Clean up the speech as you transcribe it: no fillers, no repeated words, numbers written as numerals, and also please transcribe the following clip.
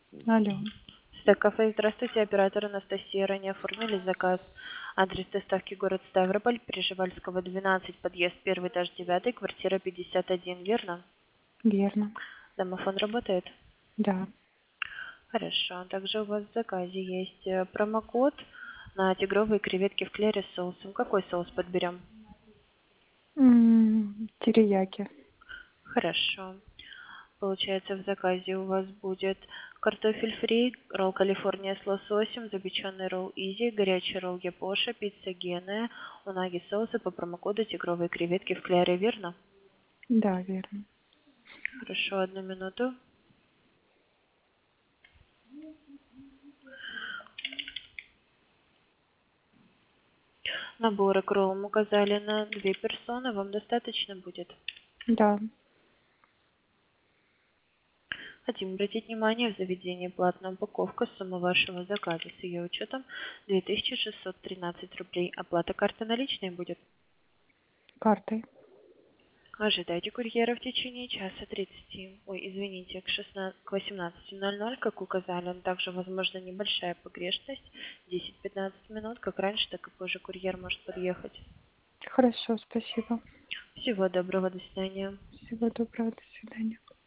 Алло. Кафе, здравствуйте, оператор Анастасия. Ранее оформили заказ. Адрес доставки город Ставрополь, Прижевальского, 12, подъезд 1, этаж 9, квартира 51, верно? Верно. Домофон работает? Да. Хорошо. Также у вас в заказе есть промокод на тигровые креветки в кляре с соусом. Какой соус подберем? Терияки. Хорошо. Получается, в заказе у вас будет картофель фри, ролл Калифорния с лососем, запеченный ролл Изи, горячий ролл Япоша, пицца Геная, унаги соусы по промокоду тигровые креветки в кляре, верно? Да, верно. Хорошо, одну минуту. Наборы к роллам указали на 2 персоны, вам достаточно будет? Да. Хотим обратить внимание, в заведении платная упаковка, сумма вашего заказа с ее учетом 2613 рублей. Оплата карты наличной будет? Картой. Ожидайте курьера в течение часа 30. Ой, извините, к 18:00, как указали. Также возможна небольшая погрешность. 10-15 минут, как раньше, так и позже курьер может подъехать. Хорошо, спасибо. Всего доброго, до свидания. Всего доброго, до свидания.